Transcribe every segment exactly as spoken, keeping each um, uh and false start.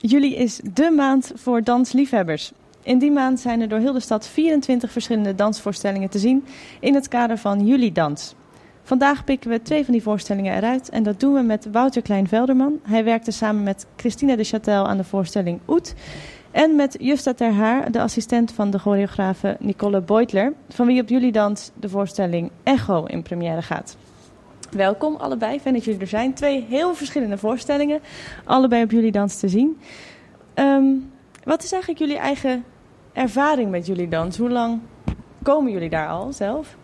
Juli is dé maand voor dansliefhebbers. In die maand zijn er door heel de stad vierentwintig verschillende dansvoorstellingen te zien in het kader van Julidans. Vandaag pikken we twee van die voorstellingen eruit en dat doen we met Wouter Klein-Velderman. Hij werkte samen met Christina de Châtel aan de voorstelling Oet en met Justa ter Haar, de assistent van de choreografe Nicole Beutler, van wie op Julidans de voorstelling Echo in première gaat. Welkom allebei, fijn dat jullie er zijn. Twee heel verschillende voorstellingen, allebei op Julidans te zien. Um, wat is eigenlijk jullie eigen ervaring met Julidans? Hoe lang komen jullie daar al zelf?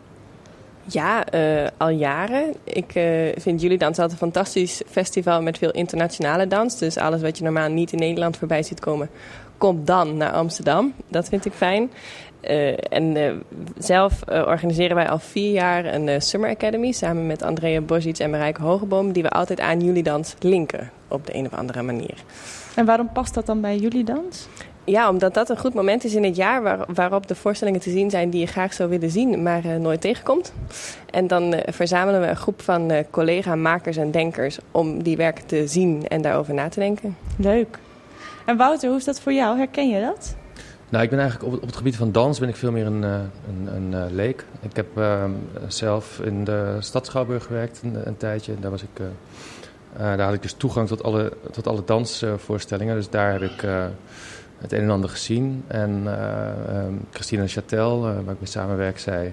Ja, uh, al jaren. Ik uh, vind Julidans altijd een fantastisch festival met veel internationale dans. Dus alles wat je normaal niet in Nederland voorbij ziet komen, komt dan naar Amsterdam. Dat vind ik fijn. Uh, en uh, zelf uh, organiseren wij al vier jaar een uh, Summer Academy samen met Andrea Bozic en Marijke Hogeboom, die we altijd aan Julidans linken op de een of andere manier. En waarom past dat dan bij Julidans? Ja, omdat dat een goed moment is in het jaar waar, waarop de voorstellingen te zien zijn die je graag zou willen zien, maar uh, nooit tegenkomt. En dan uh, verzamelen we een groep van uh, collega-makers en denkers om die werken te zien en daarover na te denken. Leuk. En Wouter, hoe is dat voor jou? Herken je dat? Nou, ik ben eigenlijk op het, op het gebied van dans ben ik veel meer een, een, een, een leek. Ik heb uh, zelf in de Stad Schouwburg gewerkt een, een tijdje. Daar, was ik, uh, uh, daar had ik dus toegang tot alle, tot alle dansvoorstellingen. Dus daar heb ik uh, het een en ander gezien. En uh, um, Christina de Châtel, uh, waar ik mee samenwerk, zei,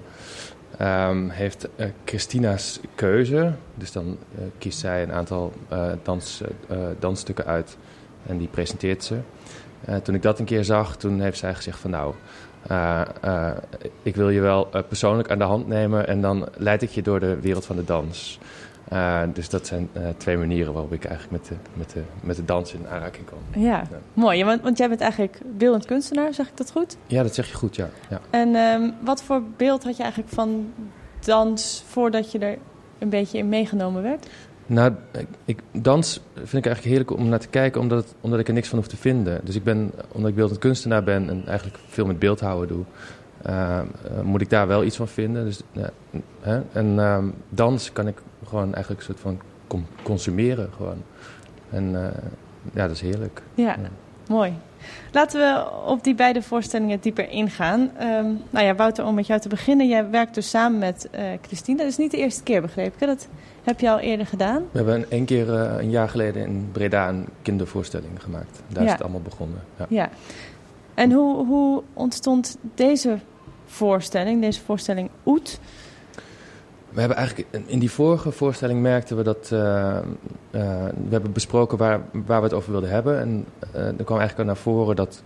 um, heeft uh, Christina's keuze. Dus dan uh, kiest zij een aantal uh, dans, uh, dansstukken uit en die presenteert ze. Uh, toen ik dat een keer zag, toen heeft zij gezegd van nou, uh, uh, ik wil je wel uh, persoonlijk aan de hand nemen en dan leid ik je door de wereld van de dans. Uh, dus dat zijn uh, twee manieren waarop ik eigenlijk met de, met de, met de dans in aanraking kom. Ja, ja. Mooi. Want, want jij bent eigenlijk beeldend kunstenaar, zeg ik dat goed? Ja, dat zeg je goed, ja. ja. En um, wat voor beeld had je eigenlijk van dans voordat je er een beetje in meegenomen werd? Nou, ik, dans vind ik eigenlijk heerlijk om naar te kijken, omdat, het, omdat ik er niks van hoef te vinden. Dus ik ben, omdat ik beeldend kunstenaar ben en eigenlijk veel met beeldhouden doe, uh, uh, moet ik daar wel iets van vinden. Dus, uh, hè? En uh, dans kan ik gewoon eigenlijk een soort van com- consumeren gewoon. En uh, ja, dat is heerlijk. Ja, ja, mooi. Laten we op die beide voorstellingen dieper ingaan. Um, nou ja, Wouter, om met jou te beginnen. Jij werkt dus samen met uh, Christina. Dat is niet de eerste keer, begreep ik. Dat heb je al eerder gedaan. We hebben één keer uh, een jaar geleden in Breda een kindervoorstelling gemaakt. Daar ja. is het allemaal begonnen. Ja. ja. En hoe, hoe ontstond deze voorstelling, deze voorstelling Oet? We hebben eigenlijk in die vorige voorstelling merkten we dat uh, uh, we hebben besproken waar, waar we het over wilden hebben. En uh, er kwam eigenlijk al naar voren dat,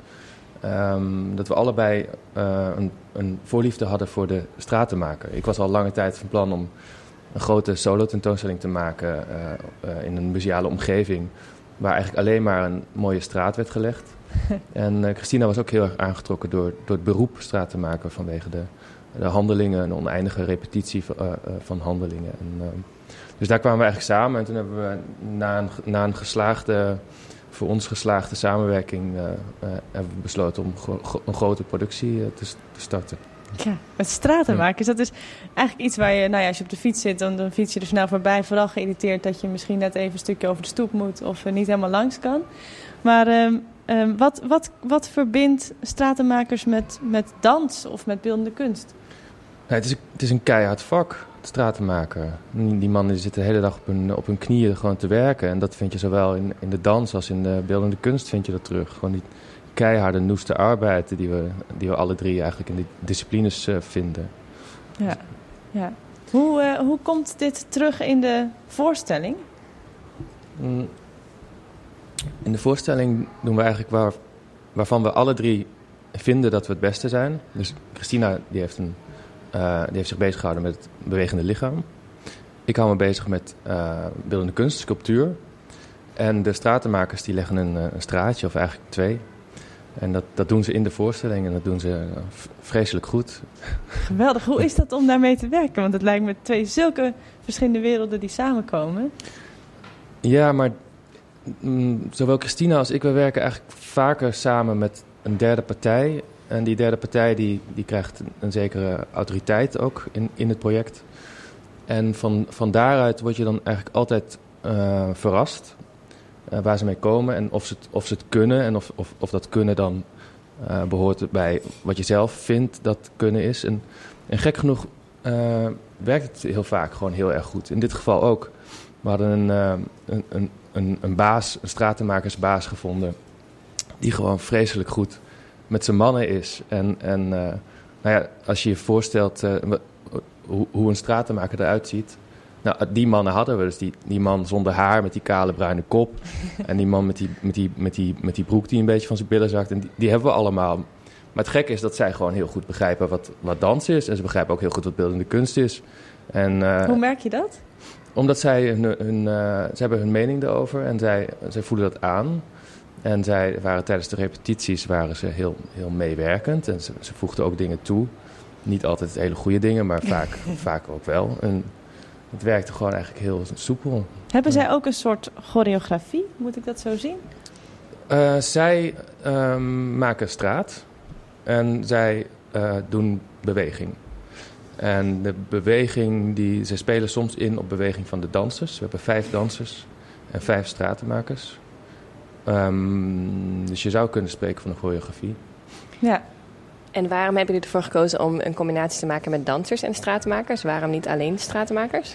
um, dat we allebei uh, een, een voorliefde hadden voor de stratenmaker. Ik was al lange tijd van plan om een grote solo tentoonstelling te maken uh, uh, in een museale omgeving, waar eigenlijk alleen maar een mooie straat werd gelegd. En uh, Christina was ook heel erg aangetrokken door, door het beroep stratenmaker vanwege de de handelingen, een oneindige repetitie van, uh, uh, van handelingen. En, uh, dus daar kwamen we eigenlijk samen en toen hebben we na een, na een geslaagde, voor ons geslaagde samenwerking, uh, uh, hebben we besloten om go- een grote productie uh, te, te starten. Ja, met stratenmakers, ja. Dat is eigenlijk iets waar je, nou ja, als je op de fiets zit, dan, dan fiets je er snel voorbij. Vooral geïrriteerd dat je misschien net even een stukje over de stoep moet of uh, niet helemaal langs kan. Maar um, um, wat, wat, wat verbindt stratenmakers met, met dans of met beeldende kunst? Nou, het, is, het is een keihard vak, stratenmaker. Die mannen die zitten de hele dag op hun, op hun knieën gewoon te werken. En dat vind je zowel in, in de dans als in de beeldende kunst vind je dat terug. Gewoon die keiharde, noeste arbeid die we, die we alle drie eigenlijk in die disciplines uh, vinden. Ja, ja. Hoe, uh, hoe komt dit terug in de voorstelling? In de voorstelling doen we eigenlijk waar, waarvan we alle drie vinden dat we het beste zijn. Dus Christina die heeft, een, uh, die heeft zich bezig gehouden met het bewegende lichaam. Ik hou me bezig met uh, beeldende kunst, sculptuur. En de stratenmakers die leggen een, een straatje, of eigenlijk twee. En dat, dat doen ze in de voorstelling en dat doen ze vreselijk goed. Geweldig. Hoe is dat om daarmee te werken? Want het lijkt me twee zulke verschillende werelden die samenkomen. Ja, maar mm, zowel Christina als ik, we werken eigenlijk vaker samen met een derde partij. En die derde partij die, die krijgt een, een zekere autoriteit ook in, in het project. En van, van daaruit word je dan eigenlijk altijd uh, verrast. uh, waar ze mee komen en of ze het, of ze het kunnen en of, of, of dat kunnen dan uh, behoort bij wat je zelf vindt dat kunnen is. En, en gek genoeg uh, werkt het heel vaak gewoon heel erg goed. In dit geval ook. We hadden een, uh, een, een, een, een baas, een stratenmakersbaas gevonden die gewoon vreselijk goed met zijn mannen is. En, en uh, nou ja, als je je voorstelt uh, hoe, hoe een stratenmaker eruit ziet. Nou, die mannen hadden we. Dus die, die man zonder haar met die kale bruine kop. En die man met die, met die, met die, met die broek die een beetje van zijn billen zakt. En die, die hebben we allemaal. Maar het gekke is dat zij gewoon heel goed begrijpen wat, wat dans is. En ze begrijpen ook heel goed wat beeldende kunst is. En, uh, hoe merk je dat? Omdat zij hun, hun, uh, ze hebben hun mening erover en zij, zij voelen dat aan. En zij waren tijdens de repetities waren ze heel, heel meewerkend. En ze, ze voegden ook dingen toe. Niet altijd hele goede dingen, maar vaak, vaak ook wel. En het werkte gewoon eigenlijk heel soepel. Hebben zij ook een soort choreografie? Moet ik dat zo zien? Uh, zij um, maken straat en zij uh, doen beweging. En de beweging, die, ze spelen soms in op beweging van de dansers. We hebben vijf dansers en vijf stratenmakers. Um, dus je zou kunnen spreken van een choreografie. Ja. En waarom hebben jullie ervoor gekozen om een combinatie te maken met dansers en stratenmakers? Waarom niet alleen stratenmakers?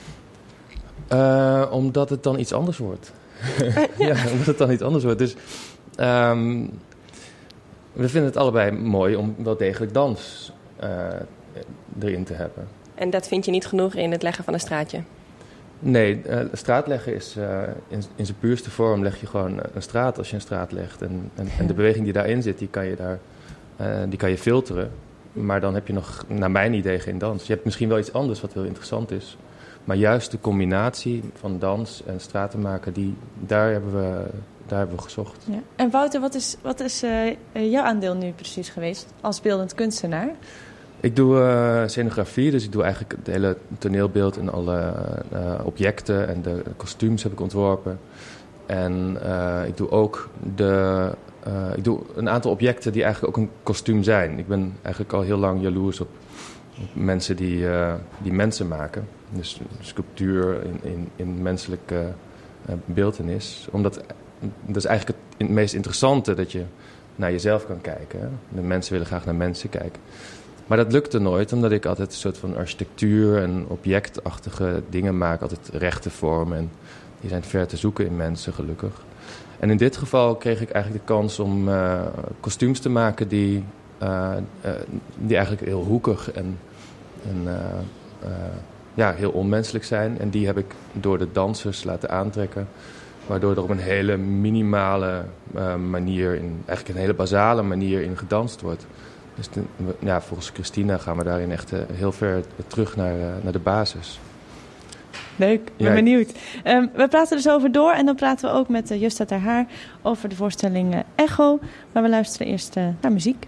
Uh, omdat het dan iets anders wordt. ja. ja, omdat het dan iets anders wordt. Dus um, we vinden het allebei mooi om wel degelijk dans uh, erin te hebben. En dat vind je niet genoeg in het leggen van een straatje? Nee, uh, straatleggen is uh, in, in zijn puurste vorm leg je gewoon een straat als je een straat legt. En, en, en de beweging die daarin zit, die kan je daar uh, die kan je filteren. Maar dan heb je nog, naar mijn idee, geen dans. Je hebt misschien wel iets anders wat heel interessant is. Maar juist de combinatie van dans en stratenmaken, die, daar, hebben we, daar hebben we gezocht. Ja. En Wouter, wat is, wat is uh, jouw aandeel nu precies geweest als beeldend kunstenaar? Ik doe uh, scenografie, dus ik doe eigenlijk het hele toneelbeeld en alle uh, objecten en de kostuums heb ik ontworpen. En uh, ik doe ook de, uh, ik doe een aantal objecten die eigenlijk ook een kostuum zijn. Ik ben eigenlijk al heel lang jaloers op, op mensen die, uh, die mensen maken. Dus sculptuur in, in, in menselijke uh, beeltenis. Omdat dat is eigenlijk het, het meest interessante, dat je naar jezelf kan kijken. Hè? De mensen willen graag naar mensen kijken. Maar dat lukte nooit, omdat ik altijd een soort van architectuur en objectachtige dingen maak. Altijd rechte vormen en die zijn ver te zoeken in mensen, gelukkig. En in dit geval kreeg ik eigenlijk de kans om uh, kostuums te maken die, uh, uh, die eigenlijk heel hoekig en, en uh, uh, ja, heel onmenselijk zijn. En die heb ik door de dansers laten aantrekken. Waardoor er op een hele minimale uh, manier, in, eigenlijk een hele basale manier in gedanst wordt. Dus de, ja, volgens Christina gaan we daarin echt uh, heel ver terug naar, uh, naar de basis. Leuk, ik ben ja. benieuwd. Um, we praten er zo over door en dan praten we ook met uh, Justa ter Haar over de voorstelling uh, Echo. Maar we luisteren eerst uh, naar muziek.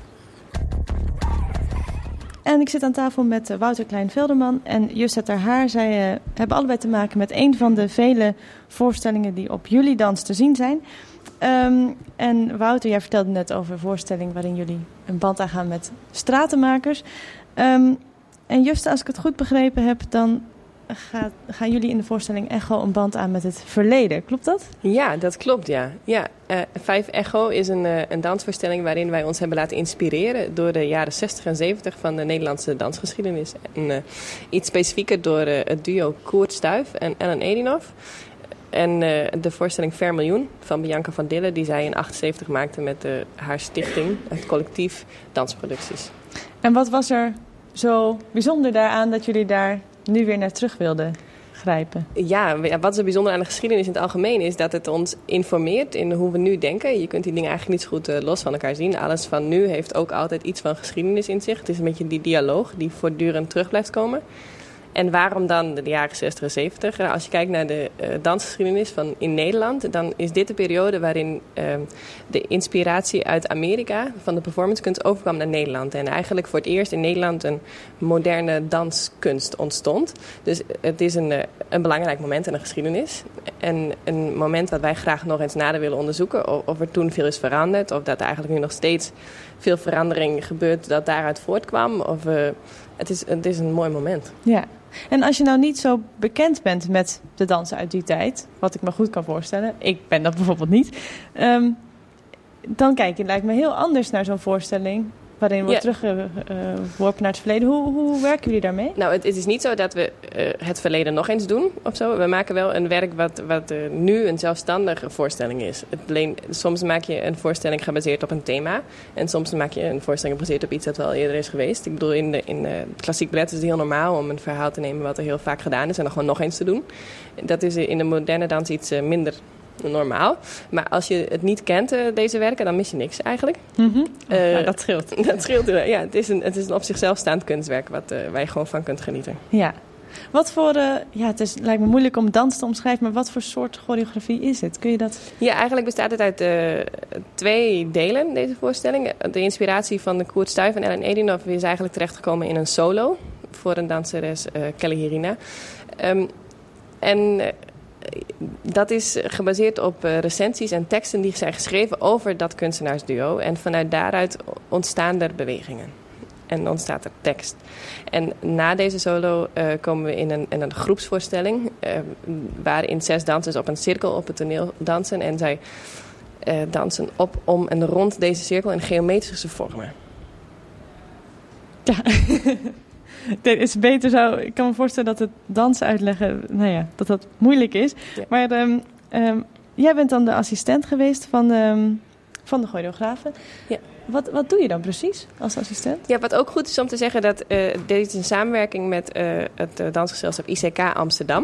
En ik zit aan tafel met uh, Wouter Klein-Velderman en Justa ter Haar. Zij uh, hebben allebei te maken met een van de vele voorstellingen die op Jullie Dans te zien zijn. Um, en Wouter, jij vertelde net over een voorstelling waarin jullie een band aangaan met stratenmakers. Um, en Justa, als ik het goed begrepen heb, dan gaat, gaan jullie in de voorstelling Echo een band aan met het verleden. Klopt dat? Ja, dat klopt, ja. ja uh, Vijf Echo is een, uh, een dansvoorstelling waarin wij ons hebben laten inspireren door de jaren zestig en zeventig van de Nederlandse dansgeschiedenis. En uh, iets specifieker door uh, het duo Koert Stuyf en Ellen Edinoff. En uh, de voorstelling Ver Miljoen van Bianca van Dille, die zij in achtenzeventig maakte met uh, haar stichting, het collectief Dansproducties. En wat was er zo bijzonder daaraan dat jullie daar nu weer naar terug wilden grijpen? Ja, wat is er bijzonder aan de geschiedenis in het algemeen is dat het ons informeert in hoe we nu denken. Je kunt die dingen eigenlijk niet zo goed uh, los van elkaar zien. Alles van nu heeft ook altijd iets van geschiedenis in zich. Het is een beetje die dialoog die voortdurend terug blijft komen. En waarom dan de jaren zestig en zeventig? Als je kijkt naar de uh, dansgeschiedenis van in Nederland, dan is dit de periode waarin uh, de inspiratie uit Amerika van de performancekunst overkwam naar Nederland. En eigenlijk voor het eerst in Nederland een moderne danskunst ontstond. Dus het is een, uh, een belangrijk moment in de geschiedenis. En een moment wat wij graag nog eens nader willen onderzoeken. Of, of er toen veel is veranderd. Of dat er eigenlijk nu nog steeds veel verandering gebeurt dat daaruit voortkwam. Of uh, het is, het is een mooi moment. Ja. En als je nou niet zo bekend bent met de dansen uit die tijd, wat ik me goed kan voorstellen, ik ben dat bijvoorbeeld niet, um, dan kijk je, lijkt me heel anders naar zo'n voorstelling waarin wordt ja. teruggeworpen naar het verleden. Hoe, hoe werken jullie daarmee? Nou, het, het is niet zo dat we uh, het verleden nog eens doen of zo. We maken wel een werk wat, wat uh, nu een zelfstandige voorstelling is. Het alleen, soms maak je een voorstelling gebaseerd op een thema. En soms maak je een voorstelling gebaseerd op iets dat wel eerder is geweest. Ik bedoel, in, de, in uh, het klassiek ballet is het heel normaal om een verhaal te nemen wat er heel vaak gedaan is en dan gewoon nog eens te doen. Dat is in de moderne dans iets uh, minder normaal. Maar als je het niet kent, uh, deze werken, dan mis je niks eigenlijk. Mm-hmm. Uh, ja, dat scheelt. Dat scheelt. Ja, het is een, het is een op zichzelf staand kunstwerk wat, uh, waar je gewoon van kunt genieten. Ja. Wat voor, uh, ja, het is, lijkt me moeilijk om dans te omschrijven, maar wat voor soort choreografie is het? Kun je dat? Ja, eigenlijk bestaat het uit uh, twee delen, deze voorstelling. De inspiratie van de Koert Stuyff en Ellen Edinoff is eigenlijk terechtgekomen in een solo voor een danseres, uh, Kelly Hirina. Um, en uh, dat is gebaseerd op uh, recensies en teksten die zijn geschreven over dat kunstenaarsduo. En vanuit daaruit ontstaan er bewegingen. En ontstaat er tekst. En na deze solo uh, komen we in een, in een groepsvoorstelling, Uh, waarin zes dansers op een cirkel op het toneel dansen. En zij uh, dansen op, om en rond deze cirkel in geometrische vormen. Ja. Het is beter zo. Ik kan me voorstellen dat het dansen uitleggen, nou ja, dat dat moeilijk is. Ja. Maar um, um, jij bent dan de assistent geweest van, um, van de choreografen. Ja. Wat, wat doe je dan precies als assistent? Ja, wat ook goed is om te zeggen dat uh, dit is een samenwerking met uh, het uh, dansgezelschap I C K Amsterdam.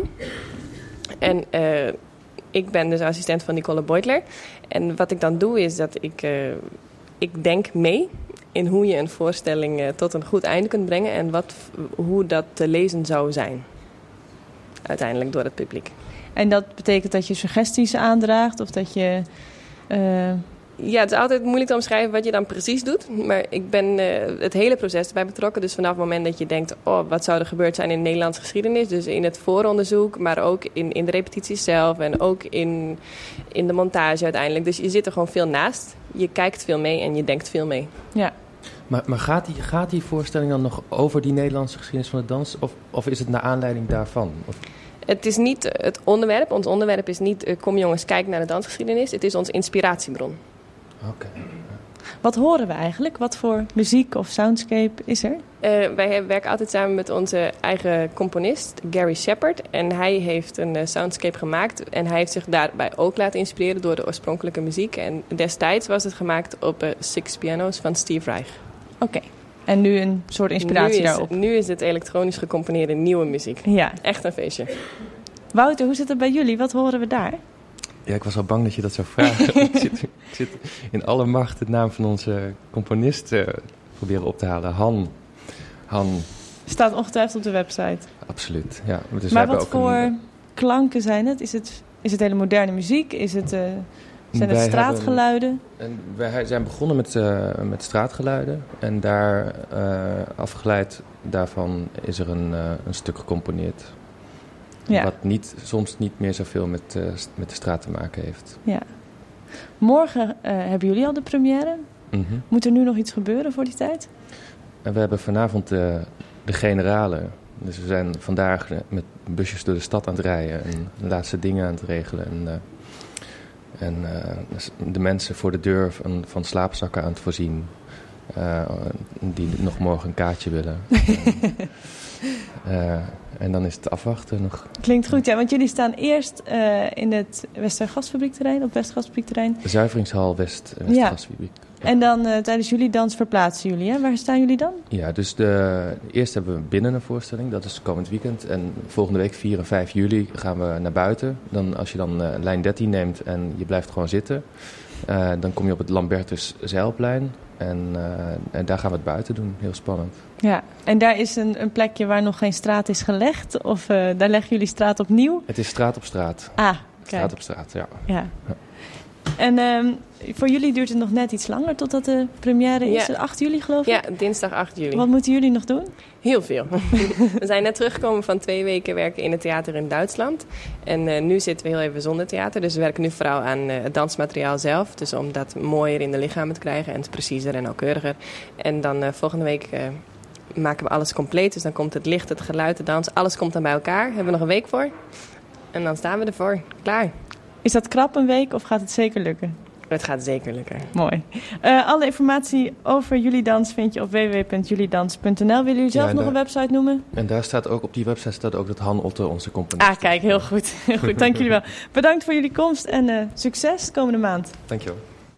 En uh, ik ben dus assistent van Nicole Beutler. En wat ik dan doe is dat ik, uh, ik denk mee in hoe je een voorstelling uh, tot een goed einde kunt brengen en wat, hoe dat te lezen zou zijn. Uiteindelijk door het publiek. En dat betekent dat je suggesties aandraagt of dat je... Uh... Ja, het is altijd moeilijk te omschrijven wat je dan precies doet. Maar ik ben uh, het hele proces erbij betrokken. Dus vanaf het moment dat je denkt, oh, wat zou er gebeurd zijn in de Nederlandse geschiedenis. Dus in het vooronderzoek, maar ook in, in de repetities zelf. En ook in, in de montage uiteindelijk. Dus je zit er gewoon veel naast. Je kijkt veel mee en je denkt veel mee. Ja. Maar, maar gaat, die, gaat die voorstelling dan nog over die Nederlandse geschiedenis van de dans? Of, of is het naar aanleiding daarvan? Of... Het is niet het onderwerp. Ons onderwerp is niet, uh, kom jongens, kijk naar de dansgeschiedenis. Het is onze inspiratiebron. Oké. Okay. Wat horen we eigenlijk? Wat voor muziek of soundscape is er? Uh, wij werken altijd samen met onze eigen componist, Gary Shepard. En hij heeft een uh, soundscape gemaakt. En hij heeft zich daarbij ook laten inspireren door de oorspronkelijke muziek. En destijds was het gemaakt op uh, Six Piano's van Steve Reich. Oké. Okay. En nu een soort inspiratie nu is, daarop? Nu is het elektronisch gecomponeerde nieuwe muziek. Ja. Echt een feestje. Wouter, hoe zit het bij jullie? Wat horen we daar? Ja, ik was al bang dat je dat zou vragen. ik, zit, ik zit in alle macht het naam van onze componist uh, proberen op te halen. Han. Han. Staat ongetwijfeld op de website. Absoluut, ja. Dus maar wat voor een... klanken zijn het? Is het, is het hele moderne muziek? Is het, uh, zijn het straatgeluiden? Hebben, en wij zijn begonnen met, uh, met straatgeluiden. En daar, uh, afgeleid daarvan, is er een, uh, een stuk gecomponeerd. Ja. Wat niet, soms niet meer zoveel met, uh, met de straat te maken heeft. Ja. Morgen uh, hebben jullie al de première. Mm-hmm. Moet er nu nog iets gebeuren voor die tijd? En we hebben vanavond uh, de generale. Dus we zijn vandaag met busjes door de stad aan het rijden. En de laatste dingen aan het regelen. En, uh, en uh, de mensen voor de deur van, van slaapzakken aan het voorzien. Uh, die nog morgen een kaartje willen. uh, en dan is het afwachten nog. Klinkt goed, ja, want jullie staan eerst uh, in het Westergasfabriekterrein, op Westgasfabriekterrein. Zuiveringshal West, Westgasfabriek. Ja. En dan uh, tijdens jullie dans verplaatsen jullie, hè? Waar staan jullie dan? Ja, dus de, eerst hebben we binnen een voorstelling, dat is komend weekend. En volgende week, vier en vijf juli, gaan we naar buiten. Dan, als je dan uh, lijn dertien neemt en je blijft gewoon zitten, uh, dan kom je op het Lambertus Zeilplein. En, uh, en daar gaan we het buiten doen. Heel spannend. Ja, en daar is een, een plekje waar nog geen straat is gelegd? Of uh, daar leggen jullie straat opnieuw? Het is straat op straat. Ah, kijk. Straat op straat, ja. ja. ja. En um, voor jullie duurt het nog net iets langer totdat de première is? Ja. acht juli geloof ik? Ja, dinsdag acht juli. Wat moeten jullie nog doen? Heel veel. We zijn net teruggekomen van twee weken werken in het theater in Duitsland. En uh, nu zitten we heel even zonder theater. Dus we werken nu vooral aan uh, het dansmateriaal zelf. Dus om dat mooier in de lichamen te krijgen en preciezer en nauwkeuriger. En dan uh, volgende week uh, maken we alles compleet. Dus dan komt het licht, het geluid, de dans, alles komt dan bij elkaar. Hebben we nog een week voor. En dan staan we ervoor. Klaar. Is dat krap een week of gaat het zeker lukken? Het gaat zeker lukken. Mooi. Uh, alle informatie over Juliedans vind je op w w w punt juliedans punt n l. Willen jullie zelf Ja, nog daar, een website noemen? En daar staat ook, op die website staat ook dat Han Otte onze componist is. Ah, kijk, heel goed. Heel goed, dank jullie wel. Bedankt voor jullie komst en uh, succes de komende maand. Dankjewel.